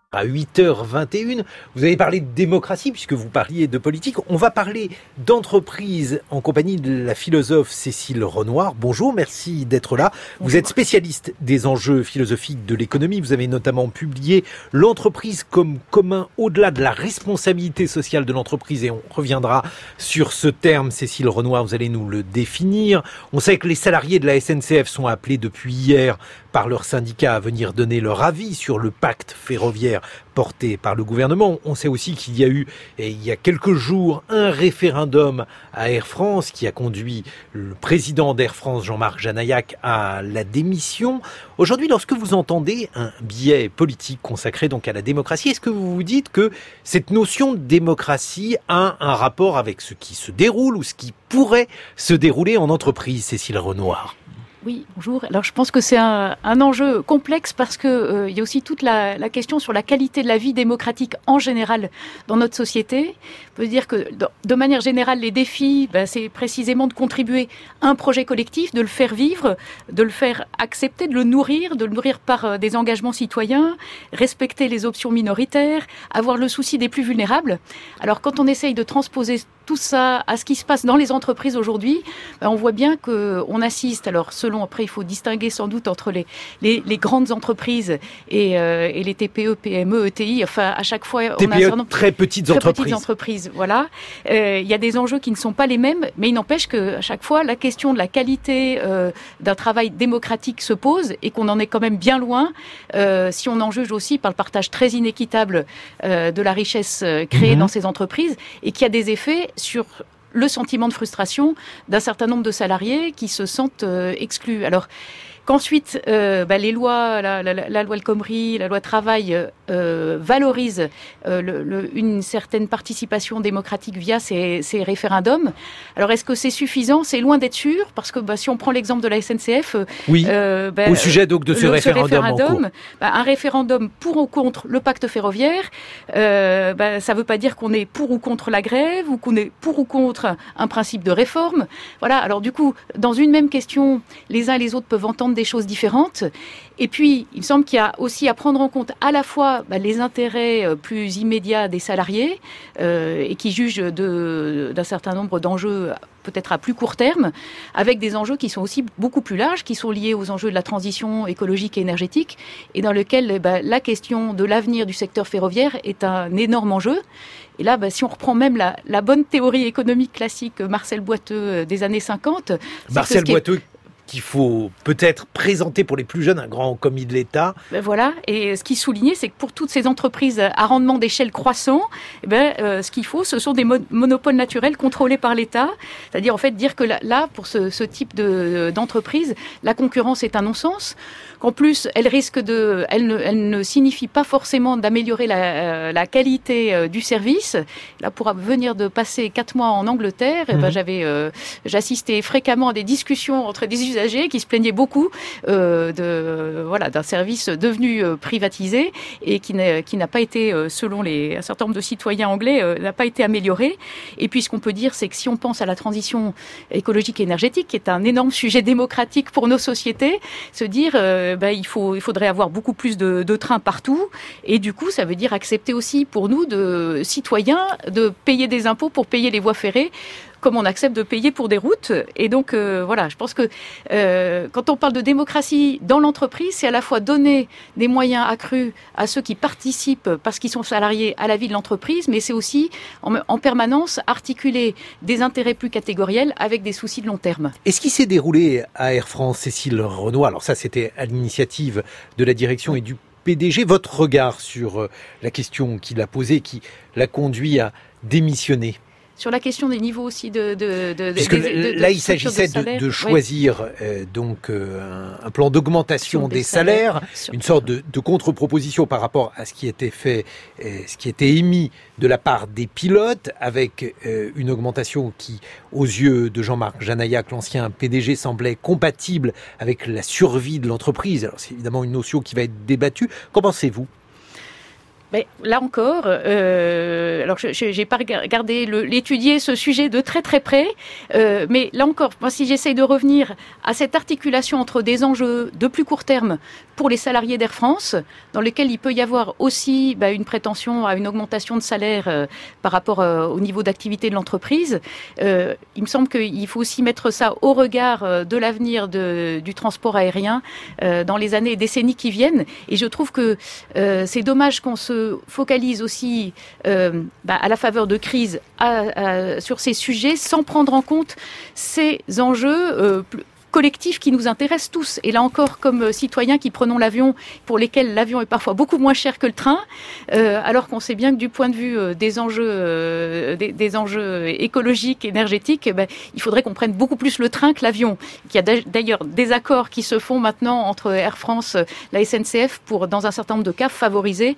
À 8h21, vous avez parlé de démocratie puisque vous parliez de politique. On va parler d'entreprise en compagnie de la philosophe Cécile Renoir. Bonjour, merci d'être là. Bonjour. Vous êtes spécialiste des enjeux philosophiques de l'économie. Vous avez notamment publié L'entreprise comme commun au-delà de la responsabilité sociale de l'entreprise et on reviendra sur ce terme. Cécile Renoir, vous allez nous le définir. On sait que les salariés de la SNCF sont appelés depuis hier par leur syndicat à venir donner leur avis sur le pacte ferroviaire porté par le gouvernement. On sait aussi qu'il y a eu, il y a quelques jours, un référendum à Air France qui a conduit le président d'Air France, Jean-Marc Janaillac, à la démission. Aujourd'hui, lorsque vous entendez un biais politique consacré donc à la démocratie, est-ce que vous vous dites que cette notion de démocratie a un rapport avec ce qui se déroule ou ce qui pourrait se dérouler en entreprise, Cécile Renoir ? Oui, bonjour. Alors je pense que c'est un enjeu complexe parce que il y a aussi toute la question sur la qualité de la vie démocratique en général dans notre société. On peut dire que de manière générale, les défis, c'est précisément de contribuer à un projet collectif, de le faire vivre, de le faire accepter, de le nourrir par des engagements citoyens, respecter les options minoritaires, avoir le souci des plus vulnérables. Alors quand on essaye de transposer tout ça à ce qui se passe dans les entreprises aujourd'hui, on voit bien qu'on assiste, alors après il faut distinguer sans doute entre les grandes entreprises et les TPE, PME, ETI, enfin à chaque fois TPE, on a un certain nombre très petites entreprises, voilà. Il y a des enjeux qui ne sont pas les mêmes, mais il n'empêche qu'à chaque fois la question de la qualité d'un travail démocratique se pose et qu'on en est quand même bien loin si on en juge aussi par le partage très inéquitable de la richesse créée dans ces entreprises et qui a des effets sur le sentiment de frustration d'un certain nombre de salariés qui se sentent exclus. Alors qu'ensuite, les lois, la loi El Khomri, la loi travail valorisent une certaine participation démocratique via ces référendums. Alors est-ce que c'est suffisant ? C'est loin d'être sûr, parce que si on prend l'exemple de la SNCF... Oui, au sujet donc de ce référendum en cours. Un référendum pour ou contre le pacte ferroviaire, ça ne veut pas dire qu'on est pour ou contre la grève, ou qu'on est pour ou contre un principe de réforme. Voilà, alors du coup, dans une même question, les uns et les autres peuvent entendre des choses différentes. Et puis, il me semble qu'il y a aussi à prendre en compte à la fois les intérêts plus immédiats des salariés et qui jugent d'un certain nombre d'enjeux peut-être à plus court terme, avec des enjeux qui sont aussi beaucoup plus larges, qui sont liés aux enjeux de la transition écologique et énergétique, et dans lequel la question de l'avenir du secteur ferroviaire est un énorme enjeu. Et là, si on reprend même la bonne théorie économique classique Marcel Boiteux des années 50... Marcel Boiteux qu'il faut peut-être présenter pour les plus jeunes, un grand commis de l'État. Voilà, et ce qui soulignait, c'est que pour toutes ces entreprises à rendement d'échelle croissant, ce qu'il faut, ce sont des monopoles naturels contrôlés par l'État. C'est-à-dire, en fait, dire que là pour ce type d'entreprise, la concurrence est un non-sens. Qu'en plus, elle ne signifie pas forcément d'améliorer la qualité du service. Là, pour venir de passer 4 mois en Angleterre, j'assistais fréquemment à des discussions entre des usagers qui se plaignaient beaucoup d'un service devenu privatisé et qui n'a pas été, selon un certain nombre de citoyens anglais, n'a pas été amélioré. Et puis, ce qu'on peut dire, c'est que si on pense à la transition écologique et énergétique, qui est un énorme sujet démocratique pour nos sociétés, se dire il faudrait avoir beaucoup plus de trains partout. Et du coup, ça veut dire accepter aussi pour nous, de citoyens, de payer des impôts pour payer les voies ferrées, comme on accepte de payer pour des routes. Et donc, je pense que quand on parle de démocratie dans l'entreprise, c'est à la fois donner des moyens accrus à ceux qui participent, parce qu'ils sont salariés, à la vie de l'entreprise, mais c'est aussi, en permanence, articuler des intérêts plus catégoriels avec des soucis de long terme. Et ce qui s'est déroulé à Air France, Cécile Renoir, alors ça, c'était à l'initiative de la direction et du PDG, votre regard sur la question qu'il a posée, qui l'a conduit à démissionner? Sur la question des niveaux aussi Puisque là, il s'agissait de choisir un plan d'augmentation des salaires, une sorte de contre-proposition par rapport à ce qui était fait, ce qui était émis de la part des pilotes, avec une augmentation qui, aux yeux de Jean-Marc Janaillac, l'ancien PDG, semblait compatible avec la survie de l'entreprise. Alors c'est évidemment une notion qui va être débattue. Qu'en pensez-vous ? Ben, là encore, alors je n'ai pas étudié ce sujet de très très près, mais là encore, moi, si j'essaye de revenir à cette articulation entre des enjeux de plus court terme pour les salariés d'Air France, dans lesquels il peut y avoir aussi une prétention à une augmentation de salaire par rapport au niveau d'activité de l'entreprise, il me semble qu'il faut aussi mettre ça au regard de l'avenir du transport aérien dans les années et décennies qui viennent. Et je trouve que c'est dommage qu'on se focalise aussi à la faveur de crise sur ces sujets sans prendre en compte ces enjeux collectifs qui nous intéressent tous. Et là encore, comme citoyens qui prenons l'avion, pour lesquels l'avion est parfois beaucoup moins cher que le train, alors qu'on sait bien que du point de vue des enjeux écologiques, énergétiques, il faudrait qu'on prenne beaucoup plus le train que l'avion. Il y a d'ailleurs des accords qui se font maintenant entre Air France, la SNCF, pour, dans un certain nombre de cas, favoriser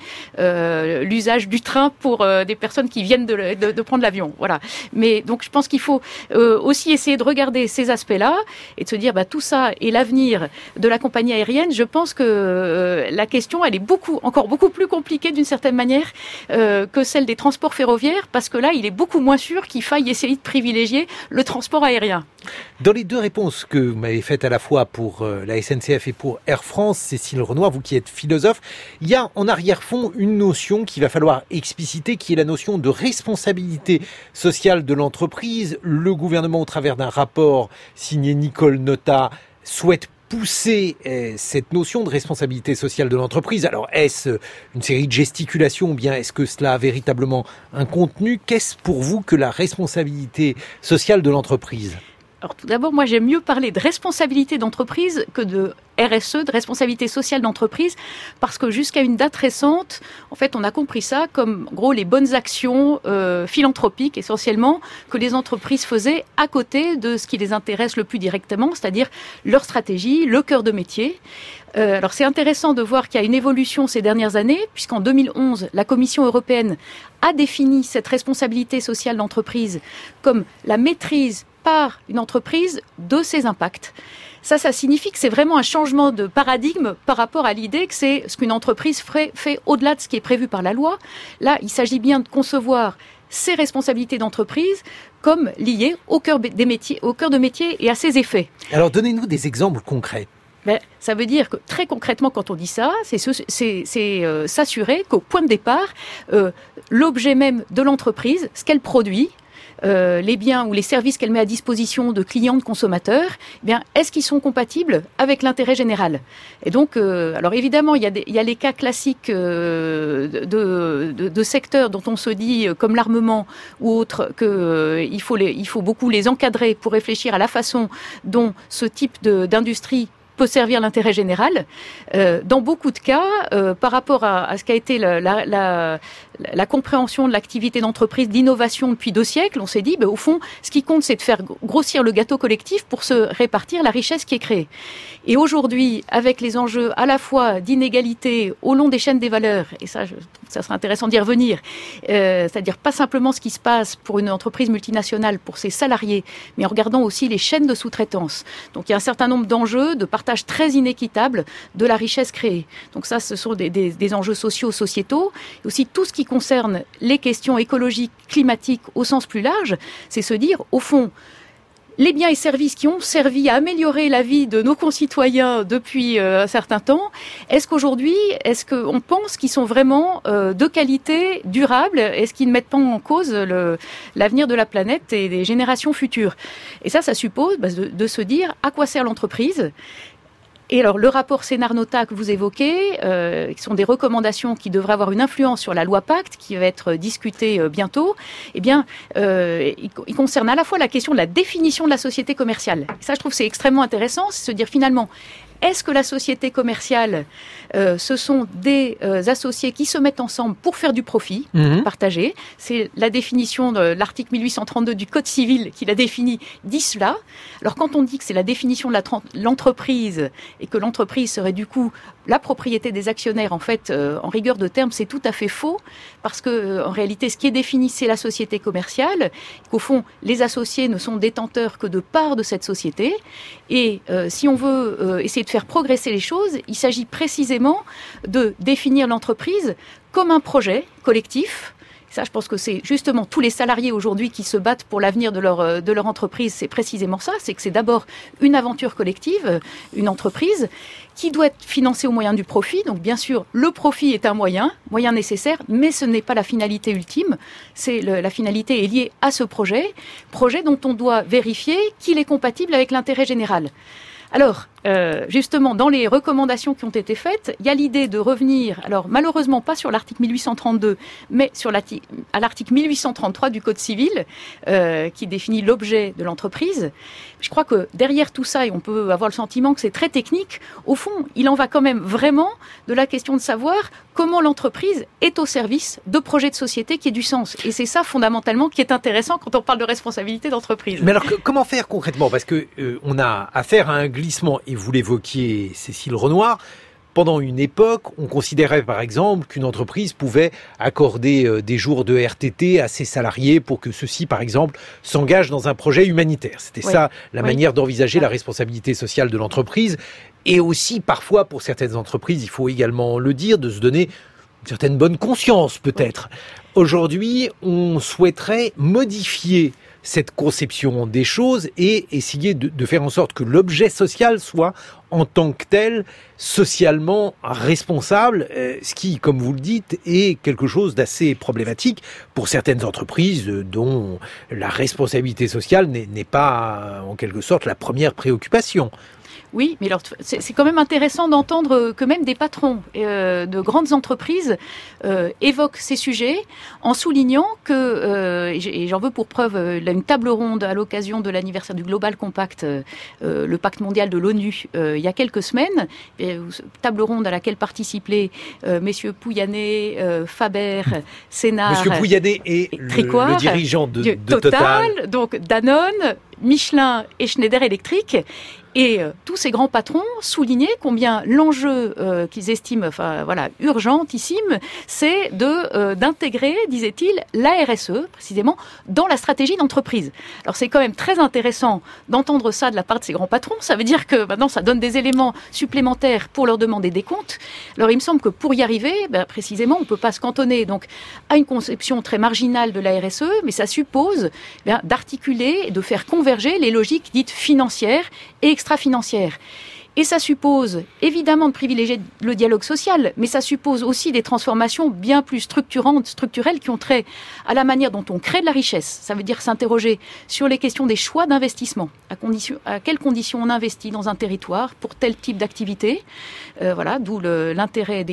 l'usage du train pour des personnes qui viennent de prendre l'avion. Voilà. Mais donc, je pense qu'il faut aussi essayer de regarder ces aspects-là et de se dire tout ça est l'avenir de la compagnie aérienne. Je pense que la question, elle est encore beaucoup plus compliquée d'une certaine manière que celle des transports ferroviaires, parce que là, il est beaucoup moins sûr qu'il faille essayer de privilégier le transport aérien. Dans les deux réponses que vous m'avez faites à la fois pour la SNCF et pour Air France, Cécile Renoir, vous qui êtes philosophe, il y a en arrière-fond une notion qu'il va falloir expliciter, qui est la notion de responsabilité sociale de l'entreprise. Le gouvernement, au travers d'un rapport signé Nicole Notat, souhaite pousser cette notion de responsabilité sociale de l'entreprise. Alors, est-ce une série de gesticulations ou bien est-ce que cela a véritablement un contenu ? Qu'est-ce pour vous que la responsabilité sociale de l'entreprise ? Alors tout d'abord, moi j'aime mieux parler de responsabilité d'entreprise que de RSE, de responsabilité sociale d'entreprise, parce que jusqu'à une date récente, en fait, on a compris ça comme, en gros, les bonnes actions philanthropiques, essentiellement, que les entreprises faisaient à côté de ce qui les intéresse le plus directement, c'est-à-dire leur stratégie, le cœur de métier. Alors c'est intéressant de voir qu'il y a une évolution ces dernières années, puisqu'en 2011, la Commission européenne a défini cette responsabilité sociale d'entreprise comme la maîtrise par une entreprise de ses impacts. Ça signifie que c'est vraiment un changement de paradigme par rapport à l'idée que c'est ce qu'une entreprise fait au-delà de ce qui est prévu par la loi. Là, il s'agit bien de concevoir ses responsabilités d'entreprise comme liées au cœur de métier et à ses effets. Alors, donnez-nous des exemples concrets. Ça veut dire que très concrètement, quand on dit ça, c'est s'assurer qu'au point de départ, l'objet même de l'entreprise, ce qu'elle produit, les biens ou les services qu'elle met à disposition de clients, de consommateurs, est-ce qu'ils sont compatibles avec l'intérêt général ? Et donc, alors évidemment, il y a les cas classiques de secteurs dont on se dit, comme l'armement ou autres, qu'il faut beaucoup les encadrer pour réfléchir à la façon dont ce type d'industrie peut servir l'intérêt général. Dans beaucoup de cas, par rapport à ce qu'a été la compréhension de l'activité d'entreprise, d'innovation depuis 2 siècles, on s'est dit, au fond, ce qui compte, c'est de faire grossir le gâteau collectif pour se répartir la richesse qui est créée. Et aujourd'hui, avec les enjeux à la fois d'inégalité au long des chaînes des valeurs, et ça, je trouve que ça serait intéressant d'y revenir, c'est-à-dire pas simplement ce qui se passe pour une entreprise multinationale, pour ses salariés, mais en regardant aussi les chaînes de sous-traitance. Donc il y a un certain nombre d'enjeux, de partage très inéquitable de la richesse créée. Donc ça, ce sont des enjeux sociétaux. Et aussi tout ce qui concerne les questions écologiques, climatiques au sens plus large, c'est se dire, au fond, les biens et services qui ont servi à améliorer la vie de nos concitoyens depuis un certain temps, est-ce qu'on pense qu'ils sont vraiment de qualité, durables ? Est-ce qu'ils ne mettent pas en cause l'avenir de la planète et des générations futures ? Et ça suppose de se dire à quoi sert l'entreprise ? Et alors, le rapport Sénart-Notat que vous évoquez, qui sont des recommandations qui devraient avoir une influence sur la loi Pacte, qui va être discutée bientôt, il concerne à la fois la question de la définition de la société commerciale. Et ça, je trouve, c'est extrêmement intéressant, c'est se dire finalement, est-ce que la société commerciale, ce sont des associés qui se mettent ensemble pour faire du profit partagé ? C'est la définition de l'article 1832 du Code civil qui l'a défini, dit cela. Alors quand on dit que c'est la définition de l'entreprise et que l'entreprise serait du coup la propriété des actionnaires, en fait, en rigueur de terme, c'est tout à fait faux, parce que en réalité, ce qui est défini, c'est la société commerciale, qu'au fond, les associés ne sont détenteurs que de parts de cette société, et si on veut essayer de faire progresser les choses, il s'agit précisément de définir l'entreprise comme un projet collectif. Ça, je pense que c'est justement tous les salariés aujourd'hui qui se battent pour l'avenir de leur entreprise. C'est précisément ça. C'est que c'est d'abord une aventure collective, une entreprise qui doit être financée au moyen du profit. Donc, bien sûr, le profit est un moyen nécessaire, mais ce n'est pas la finalité ultime. La finalité est liée à ce projet dont on doit vérifier qu'il est compatible avec l'intérêt général. Alors, justement, dans les recommandations qui ont été faites, il y a l'idée de revenir, alors malheureusement pas sur l'article 1832, mais à l'article 1833 du Code civil, qui définit l'objet de l'entreprise. Je crois que derrière tout ça, et on peut avoir le sentiment que c'est très technique, au fond, il en va quand même vraiment de la question de savoir comment l'entreprise est au service de projets de société qui aient du sens. Et c'est ça, fondamentalement, qui est intéressant quand on parle de responsabilité d'entreprise. Mais alors, comment faire concrètement ? Parce que on a affaire à un glissement, et vous l'évoquiez, Cécile Renoir. Pendant une époque, on considérait par exemple qu'une entreprise pouvait accorder des jours de RTT à ses salariés pour que ceux-ci, par exemple, s'engagent dans un projet humanitaire. C'était ça la manière d'envisager la responsabilité sociale de l'entreprise. Et aussi, parfois, pour certaines entreprises, il faut également le dire, de se donner une certaine bonne conscience, peut-être. Aujourd'hui, on souhaiterait modifier cette conception des choses et essayer de faire en sorte que l'objet social soit, en tant que tel, socialement responsable, ce qui, comme vous le dites, est quelque chose d'assez problématique pour certaines entreprises dont la responsabilité sociale n'est pas, en quelque sorte, la première préoccupation. Oui, mais alors c'est quand même intéressant d'entendre que même des patrons de grandes entreprises évoquent ces sujets en soulignant que, et j'en veux pour preuve une table ronde à l'occasion de l'anniversaire du Global Compact, le pacte mondial de l'ONU, il y a quelques semaines, table ronde à laquelle participaient messieurs Pouyanné, Faber, Sénard, Monsieur Pouyanné est le dirigeant de Total, donc Danone, Michelin et Schneider Electric. Et tous ces grands patrons soulignaient combien l'enjeu qu'ils estiment urgentissime, c'est d'intégrer, disait-il, la RSE, précisément, dans la stratégie d'entreprise. Alors c'est quand même très intéressant d'entendre ça de la part de ces grands patrons. Ça veut dire que maintenant, ça donne des éléments supplémentaires pour leur demander des comptes. Alors il me semble que pour y arriver, précisément, on ne peut pas se cantonner donc, à une conception très marginale de la RSE, mais ça suppose d'articuler et de faire converger les logiques dites financières et extra-financière. Et ça suppose évidemment de privilégier le dialogue social, mais ça suppose aussi des transformations bien plus structurelles qui ont trait à la manière dont on crée de la richesse. Ça veut dire s'interroger sur les questions des choix d'investissement. À quelles conditions on investit dans un territoire pour tel type d'activité. D'où l'intérêt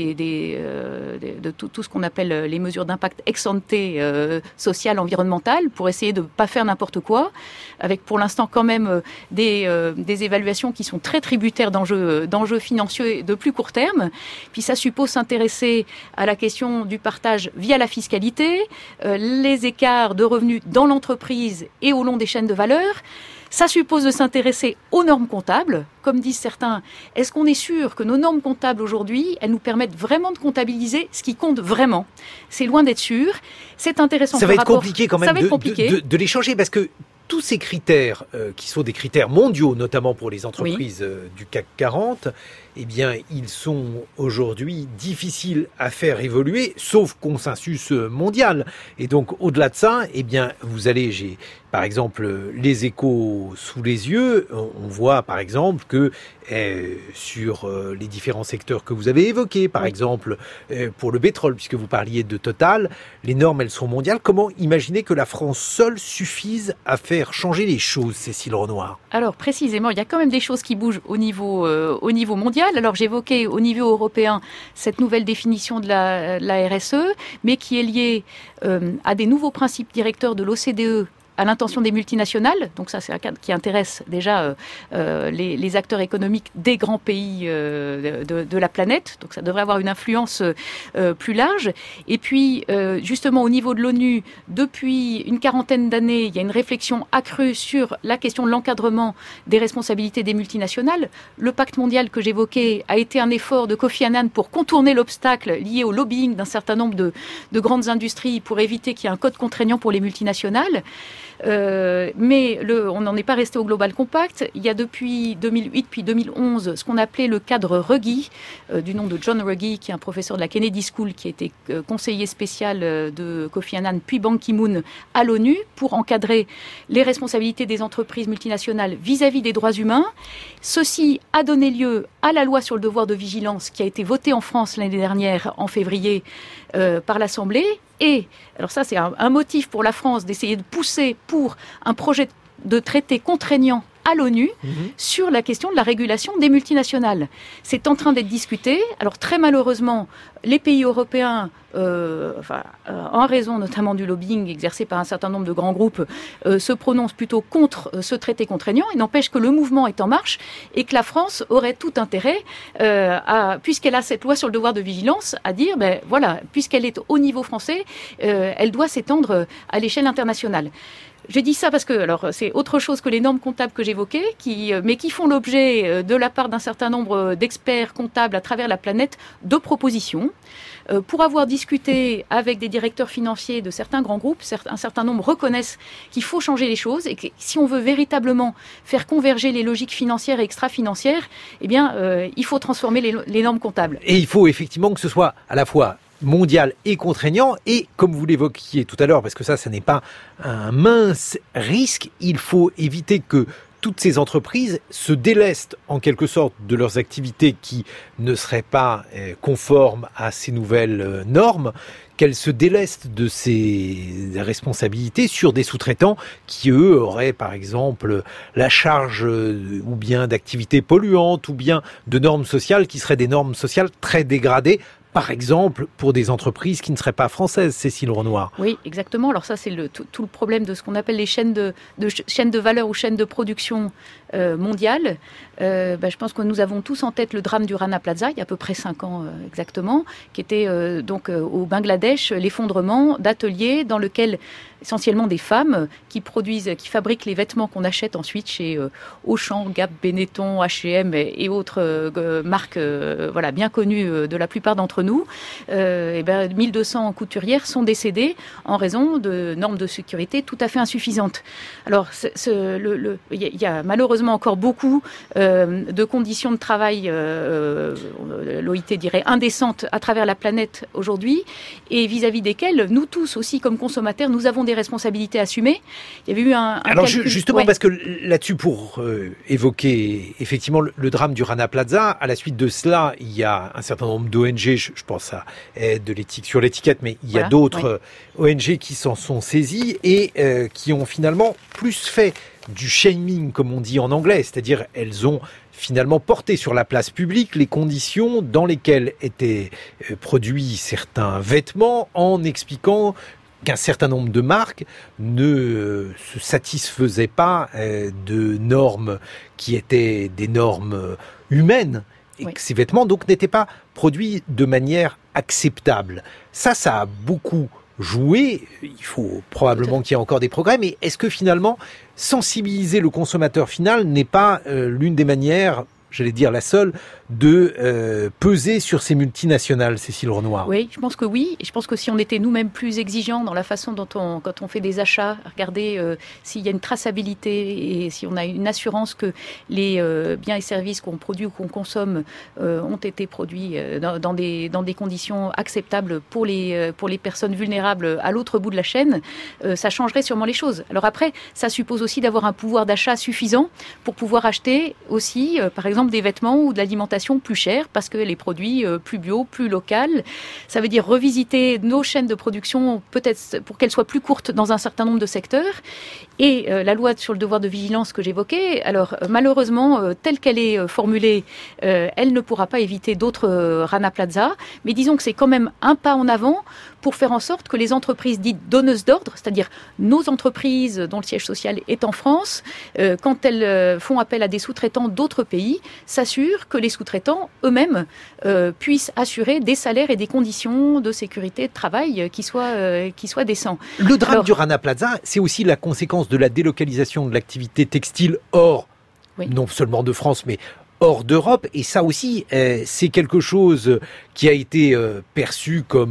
de tout ce qu'on appelle les mesures d'impact ex ante social, environnemental, pour essayer de ne pas faire n'importe quoi, avec pour l'instant quand même des évaluations qui sont très tributaires d'enjeux financiers de plus court terme. Puis ça suppose s'intéresser à la question du partage via la fiscalité, les écarts de revenus dans l'entreprise et au long des chaînes de valeur. Ça suppose de s'intéresser aux normes comptables. Comme disent certains, est-ce qu'on est sûr que nos normes comptables aujourd'hui, elles nous permettent vraiment de comptabiliser ce qui compte vraiment ? C'est loin d'être sûr. C'est intéressant. Ça va être compliqué quand même de les changer parce que tous ces critères, qui sont des critères mondiaux, notamment pour les entreprises du CAC 40, eh bien, ils sont aujourd'hui difficiles à faire évoluer, sauf consensus mondial. Et donc, au-delà de ça, eh bien, j'ai par exemple les Échos sous les yeux. On voit par exemple que sur les différents secteurs que vous avez évoqués, par exemple pour le pétrole, puisque vous parliez de Total, les normes, elles sont mondiales. Comment imaginer que la France seule suffise à faire changer les choses, Cécile Renoir ? Alors, précisément, il y a quand même des choses qui bougent au niveau mondial. Alors, j'évoquais au niveau européen cette nouvelle définition de la RSE, mais qui est liée à des nouveaux principes directeurs de l'OCDE à l'intention des multinationales. Donc ça, c'est un cadre qui intéresse déjà les acteurs économiques des grands pays de la planète. Donc ça devrait avoir une influence plus large. Et puis, justement, au niveau de l'ONU, depuis une quarantaine d'années, il y a une réflexion accrue sur la question de l'encadrement des responsabilités des multinationales. Le pacte mondial que j'évoquais a été un effort de Kofi Annan pour contourner l'obstacle lié au lobbying d'un certain nombre de grandes industries pour éviter qu'il y ait un code contraignant pour les multinationales. Mais on n'en est pas resté au Global Compact. Il y a depuis 2008 puis 2011 ce qu'on appelait le cadre Ruggie, du nom de John Ruggie, qui est un professeur de la Kennedy School, qui était conseiller spécial de Kofi Annan puis Ban Ki-moon à l'ONU pour encadrer les responsabilités des entreprises multinationales vis-à-vis des droits humains. Ceci a donné lieu à la loi sur le devoir de vigilance qui a été votée en France l'année dernière, en février, par l'Assemblée. Et, alors ça c'est un motif pour la France d'essayer de pousser pour un projet de traité contraignant à l'ONU sur la question de la régulation des multinationales. C'est en train d'être discuté. Alors très malheureusement, les pays européens, en raison notamment du lobbying exercé par un certain nombre de grands groupes, se prononcent plutôt contre ce traité contraignant. Il n'empêche que le mouvement est en marche et que la France aurait tout intérêt, puisqu'elle a cette loi sur le devoir de vigilance, à dire, puisqu'elle est au niveau français, elle doit s'étendre à l'échelle internationale. Je dis ça parce que, alors, c'est autre chose que les normes comptables que j'évoquais, mais qui font l'objet, de la part d'un certain nombre d'experts comptables à travers la planète, de propositions. Pour avoir discuté avec des directeurs financiers de certains grands groupes, un certain nombre reconnaissent qu'il faut changer les choses et que si on veut véritablement faire converger les logiques financières et extra-financières, il faut transformer les normes comptables. Et il faut effectivement que ce soit à la fois mondial et contraignant, et comme vous l'évoquiez tout à l'heure, parce que ça n'est pas un mince risque, il faut éviter que toutes ces entreprises se délestent en quelque sorte de leurs activités qui ne seraient pas conformes à ces nouvelles normes, qu'elles se délestent de ces responsabilités sur des sous-traitants qui, eux, auraient par exemple la charge ou bien d'activités polluantes ou bien de normes sociales qui seraient des normes sociales très dégradées, par exemple, pour des entreprises qui ne seraient pas françaises, Cécile Renoir. Oui, exactement. Alors ça, c'est tout le problème de ce qu'on appelle les chaînes de valeur ou chaînes de production mondiales. Je pense que nous avons tous en tête le drame du Rana Plaza, il y a à peu près 5 ans exactement, qui était au Bangladesh, l'effondrement d'ateliers dans lequel essentiellement des femmes qui fabriquent les vêtements qu'on achète ensuite chez Auchan, Gap, Benetton, H&M et autres marques bien connues de la plupart d'entre nous. 1200 couturières sont décédées en raison de normes de sécurité tout à fait insuffisantes. Alors, il y a malheureusement encore beaucoup de conditions de travail, l'OIT dirait, indécentes à travers la planète aujourd'hui, et vis-à-vis desquelles, nous tous aussi, comme consommateurs, nous avons des responsabilités à assumer. Il y avait eu un Alors justement, parce que là-dessus, pour évoquer effectivement le drame du Rana Plaza, à la suite de cela, il y a un certain nombre d'ONG, je pense à Aide de l'éthique sur l'étiquette, mais il y a d'autres ONG qui s'en sont saisies et qui ont finalement plus fait du shaming, comme on dit en anglais, c'est-à-dire elles ont finalement porté sur la place publique les conditions dans lesquelles étaient produits certains vêtements, en expliquant qu'un certain nombre de marques ne se satisfaisaient pas de normes qui étaient des normes humaines, et que ces vêtements donc n'étaient pas produits de manière acceptable. Ça a beaucoup joué. Il faut probablement qu'il y ait encore des progrès, mais est-ce que finalement sensibiliser le consommateur final n'est pas l'une des manières, j'allais dire la seule, de peser sur ces multinationales, Cécile Renoir? Oui, je pense que oui. Et je pense que si on était nous-mêmes plus exigeants dans la façon dont quand on fait des achats, regarder s'il y a une traçabilité et si on a une assurance que les biens et services qu'on produit ou qu'on consomme ont été produits dans des conditions acceptables pour les personnes vulnérables à l'autre bout de la chaîne, ça changerait sûrement les choses. Alors après, ça suppose aussi d'avoir un pouvoir d'achat suffisant pour pouvoir acheter aussi, par exemple, des vêtements ou de l'alimentation plus chers parce que les produits plus bio, plus locales. Ça veut dire revisiter nos chaînes de production peut-être pour qu'elles soient plus courtes dans un certain nombre de secteurs. Et la loi sur le devoir de vigilance que j'évoquais, alors malheureusement, telle qu'elle est formulée, elle ne pourra pas éviter d'autres Rana Plaza, mais disons que c'est quand même un pas en avant pour faire en sorte que les entreprises dites donneuses d'ordre, c'est-à-dire nos entreprises dont le siège social est en France, quand elles font appel à des sous-traitants d'autres pays, s'assurent que les sous-traitants eux-mêmes puissent assurer des salaires et des conditions de sécurité de travail qui soient décents. Le drame du Rana Plaza, c'est aussi la conséquence de la délocalisation de l'activité textile hors, non seulement de France, mais hors d'Europe. Et ça aussi, c'est quelque chose qui a été perçu comme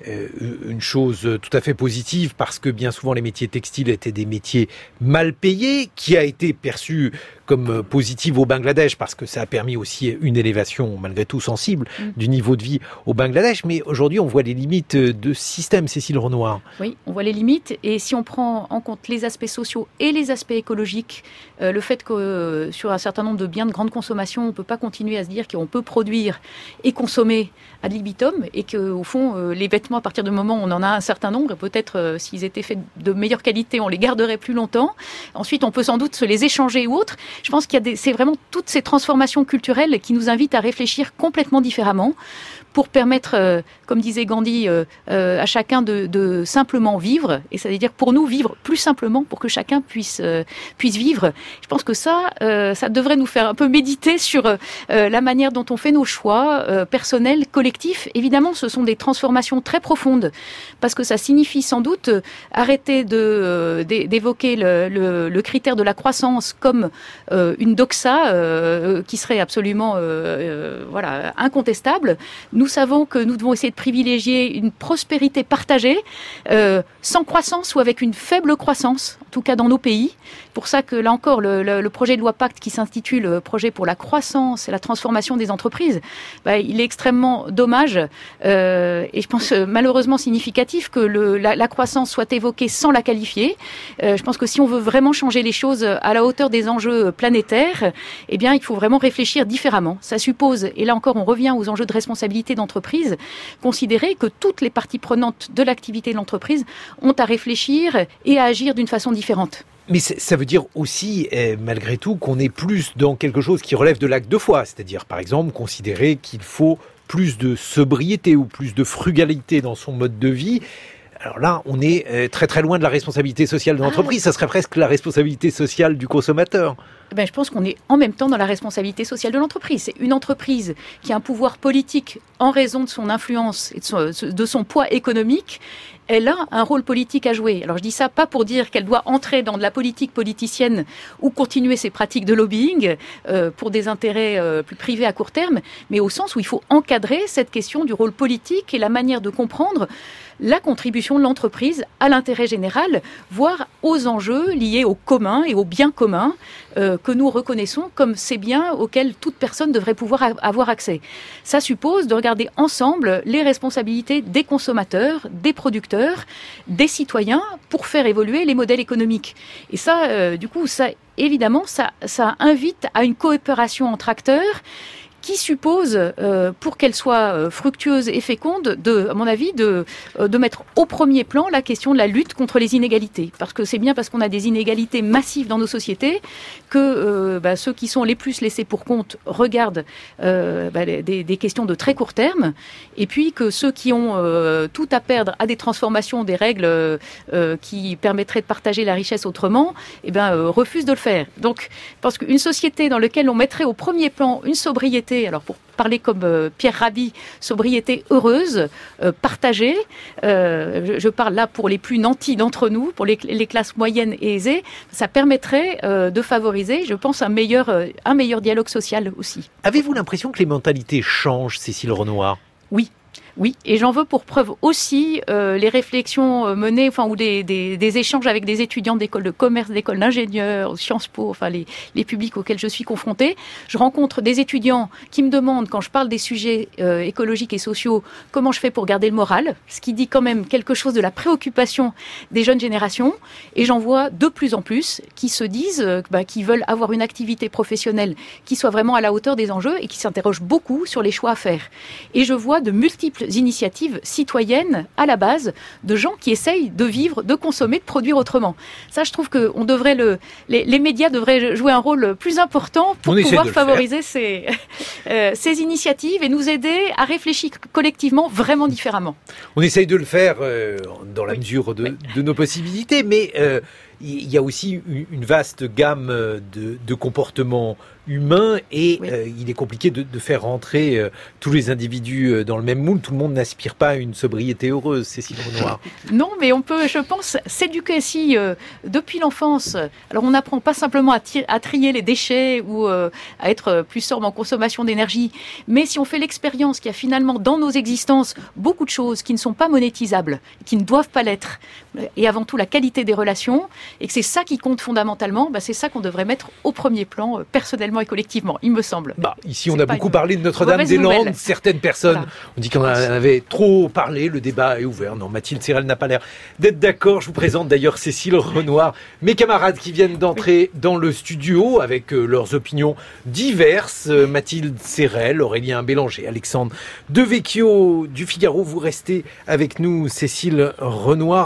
une chose tout à fait positive parce que bien souvent les métiers textiles étaient des métiers mal payés, qui a été perçu comme positive au Bangladesh parce que ça a permis aussi une élévation malgré tout sensible du niveau de vie au Bangladesh. Mais aujourd'hui, on voit les limites de ce système, Cécile Renoir. Oui, on voit les limites. Et si on prend en compte les aspects sociaux et les aspects écologiques, le fait que sur un certain nombre de biens de grande consommation, on ne peut pas continuer à se dire qu'on peut produire et consommer ad libitum et qu'au fond, les vêtements, à partir du moment où on en a un certain nombre, peut-être s'ils étaient faits de meilleure qualité, on les garderait plus longtemps. Ensuite, on peut sans doute se les échanger ou autres. Je pense c'est vraiment toutes ces transformations culturelles qui nous invitent à réfléchir complètement différemment pour permettre, comme disait Gandhi, à chacun de simplement vivre, et ça veut dire pour nous vivre plus simplement, pour que chacun puisse vivre. Je pense que ça devrait nous faire un peu méditer sur la manière dont on fait nos choix personnels, collectifs. Évidemment, ce sont des transformations très profondes, parce que ça signifie sans doute arrêter d'évoquer le critère de la croissance comme une doxa qui serait absolument incontestable. Nous savons que nous devons essayer de privilégier une prospérité partagée, sans croissance ou avec une faible croissance, en tout cas dans nos pays. Pour ça que là encore, le projet de loi Pacte qui s'intitule « Projet pour la croissance et la transformation des entreprises », il est extrêmement dommage et je pense malheureusement significatif que la croissance soit évoquée sans la qualifier. Je pense que si on veut vraiment changer les choses à la hauteur des enjeux planétaires, eh bien, il faut vraiment réfléchir différemment. Ça suppose, et là encore on revient aux enjeux de responsabilité d'entreprise, considérer que toutes les parties prenantes de l'activité de l'entreprise ont à réfléchir et à agir d'une façon différente. Mais ça veut dire aussi, malgré tout, qu'on est plus dans quelque chose qui relève de l'acte de foi. C'est-à-dire, par exemple, considérer qu'il faut plus de sobriété ou plus de frugalité dans son mode de vie. Alors là, on est très très loin de la responsabilité sociale de l'entreprise. Ça serait presque la responsabilité sociale du consommateur. Je pense qu'on est en même temps dans la responsabilité sociale de l'entreprise. C'est une entreprise qui a un pouvoir politique en raison de son influence et de son poids économique. Elle a un rôle politique à jouer. Alors je dis ça pas pour dire qu'elle doit entrer dans de la politique politicienne ou continuer ses pratiques de lobbying pour des intérêts plus privés à court terme, mais au sens où il faut encadrer cette question du rôle politique et la manière de comprendre la contribution de l'entreprise à l'intérêt général, voire aux enjeux liés au commun et au bien commun que nous reconnaissons comme ces biens auxquels toute personne devrait pouvoir avoir accès. Ça suppose de regarder ensemble les responsabilités des consommateurs, des producteurs, des citoyens pour faire évoluer les modèles économiques. Et ça, du coup, évidemment, ça invite à une coopération entre acteurs qui suppose, pour qu'elle soit fructueuse et féconde, à mon avis, de mettre au premier plan la question de la lutte contre les inégalités. Parce que c'est bien parce qu'on a des inégalités massives dans nos sociétés que ceux qui sont les plus laissés pour compte regardent des questions de très court terme, et puis que ceux qui ont tout à perdre à des transformations des règles qui permettraient de partager la richesse autrement, refusent de le faire. Donc, parce qu'une société dans laquelle on mettrait au premier plan une sobriété, alors pour parler comme Pierre Rabhi, sobriété heureuse, partagée, je parle là pour les plus nantis d'entre nous, pour les classes moyennes et aisées, ça permettrait de favoriser, je pense, un meilleur dialogue social aussi. Avez-vous l'impression que les mentalités changent, Cécile Renoir ? Oui, et j'en veux pour preuve aussi les réflexions menées, ou des échanges avec des étudiants d'écoles de commerce, d'écoles d'ingénieurs, Sciences Po, les publics auxquels je suis confrontée. Je rencontre des étudiants qui me demandent, quand je parle des sujets écologiques et sociaux, comment je fais pour garder le moral, ce qui dit quand même quelque chose de la préoccupation des jeunes générations. Et j'en vois de plus en plus qui se disent qu'ils veulent avoir une activité professionnelle qui soit vraiment à la hauteur des enjeux et qui s'interrogent beaucoup sur les choix à faire. Et je vois de multiples initiatives citoyennes à la base de gens qui essayent de vivre, de consommer, de produire autrement. Ça, je trouve que les médias devraient jouer un rôle plus important pour pouvoir favoriser ces initiatives et nous aider à réfléchir collectivement vraiment différemment. On essaye de le faire dans la mesure de nos possibilités, mais il y a aussi une vaste gamme de comportements humains et il est compliqué de faire rentrer tous les individus dans le même moule. Tout le monde n'aspire pas à une sobriété heureuse, Cécile Renoir. Non, mais on peut, je pense, s'éduquer si depuis l'enfance. Alors on n'apprend pas simplement à trier les déchets ou à être plus sobre en consommation d'énergie, mais si on fait l'expérience qu'il y a finalement dans nos existences beaucoup de choses qui ne sont pas monétisables, qui ne doivent pas l'être, et avant tout la qualité des relations, et que c'est ça qui compte fondamentalement, c'est ça qu'on devrait mettre au premier plan personnellement et collectivement, il me semble. Ici, on a beaucoup parlé de Notre-Dame-des-Landes. Certaines personnes ont dit qu'on en avait trop parlé. Le débat est ouvert. Non, Mathilde Serrel n'a pas l'air d'être d'accord. Je vous présente d'ailleurs Cécile Renoir, mes camarades qui viennent d'entrer dans le studio avec leurs opinions diverses. Mathilde Serrel, Aurélien Bélanger, Alexandre Devecchio du Figaro. Vous restez avec nous, Cécile Renoir.